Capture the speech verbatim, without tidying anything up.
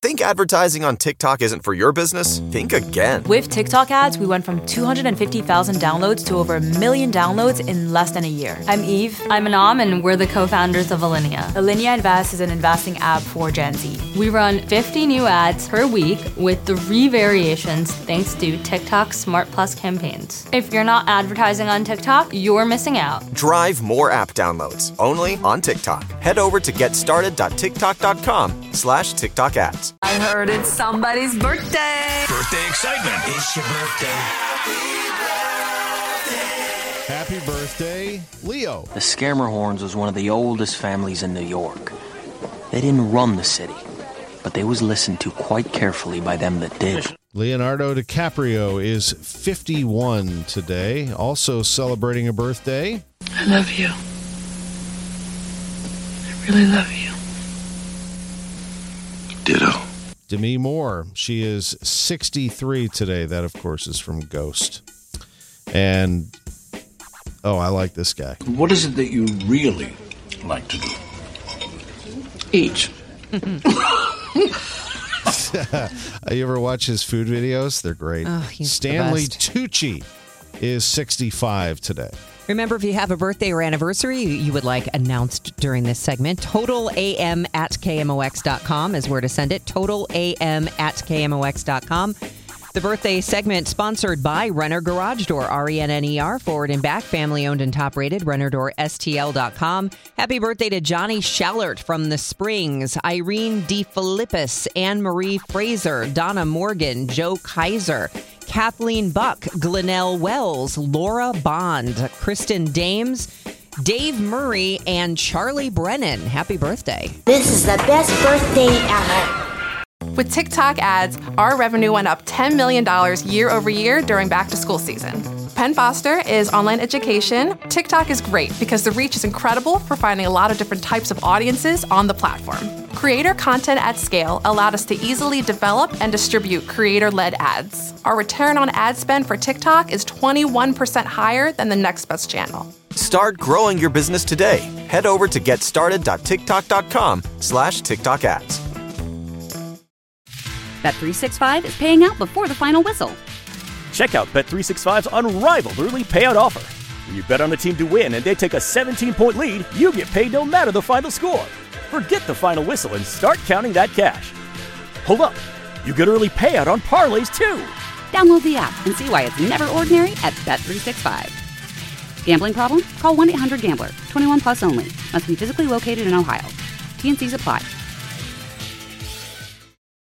Think advertising on TikTok isn't for your business? Think again. With TikTok ads, we went from two hundred fifty thousand downloads to over a million downloads in less than a year. I'm Eve. I'm Anam, and we're the co-founders of Alinea. Alinea Invest is an investing app for Gen Z. We run fifty new ads per week with three variations thanks to TikTok's Smart Plus campaigns. If you're not advertising on TikTok, you're missing out. Drive more app downloads only on TikTok. Head over to getstarted.tiktok.com slash TikTok ads. I heard it's somebody's birthday. Birthday excitement. It's your birthday. Happy birthday, Leo. The Scamerhorns was one of the oldest families in New York. They didn't run the city, but they was listened to quite carefully by them that did. Leonardo DiCaprio is fifty-one today, also celebrating a birthday. I love you. I really love you. Ditto. Demi Moore, she is sixty-three today. That, of course, is from Ghost. And, oh, I like this guy. What is it that you really like to do? Eat. You ever watch his food videos? They're great. Oh, he's Stanley the best. Tucci is sixty-five today. Remember, if you have a birthday or anniversary you would like announced during this segment, total a m at k m o x dot com is where to send it. total a m at k m o x dot com. The birthday segment sponsored by Renner Garage Door, R E N N E R, forward and back, family owned and top rated, renner door s t l dot com. Happy birthday to Johnny Schallert from the Springs, Irene DeFilippis, Anne-Marie Fraser, Donna Morgan, Joe Kaiser, Kathleen Buck, Glenelle Wells, Laura Bond, Kristen Dames, Dave Murray, and Charlie Brennan. Happy birthday. This is the best birthday ever. With TikTok ads, our revenue went up ten million dollars year over year during back-to-school season. Penn Foster is online education. TikTok is great because the reach is incredible for finding a lot of different types of audiences on the platform. Creator content at scale allowed us to easily develop and distribute creator-led ads. Our return on ad spend for TikTok is twenty-one percent higher than the next best channel. Start growing your business today. Head over to getstarted.tiktok.com slash TikTok ads. Bet three sixty-five is paying out before the final whistle. Check out Bet three sixty-five's unrivaled early payout offer. When you bet on the team to win and they take a seventeen-point lead, you get paid no matter the final score. Forget the final whistle and start counting that cash. Hold up. You get early payout on parlays, too. Download the app and see why it's never ordinary at Bet three sixty-five. Gambling problem? Call one eight hundred gambler. twenty-one plus only. Must be physically located in Ohio. T and C's apply.